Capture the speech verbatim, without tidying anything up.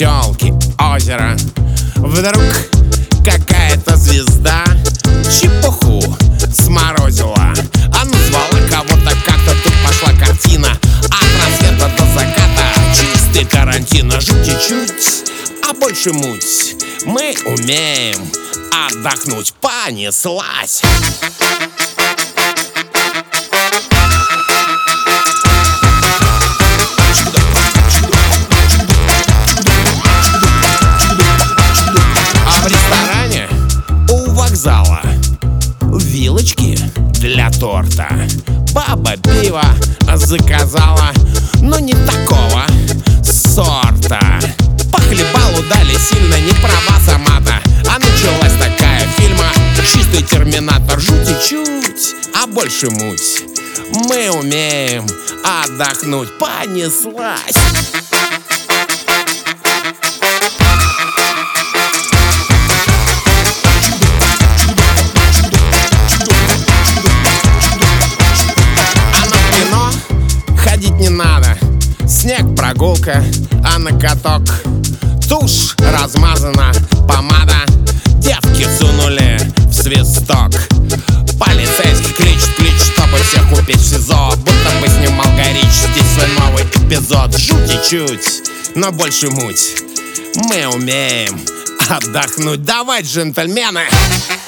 тёлки, озеро. Вдруг какая-то звезда чепуху сморозила, а назвала кого-то как-то. Тут пошла картина от рассвета до заката. Чистый Тарантино, жуть чуть-чуть, а больше муть. Мы умеем отдохнуть, понеслась. А в ресторане у вокзала вилочки для торта. Баба пиво заказала, но не такого сорта. По хлебалу дали сильно, не права сама-то. А началась такая фильма чистый терминатор. Жуть и чуть, а больше муть. Мы умеем отдохнуть, понеслась. Не надо, снег, прогулка, а на каток тушь размазана, помада. Девки сунули в свисток. Полицейский кличет, кличет, чтобы всех купить в СИЗО. Будто бы снимал Гай Ричи здесь свой новый эпизод. Жуть и чуть, но больше муть. Мы умеем отдохнуть. Давай, джентльмены!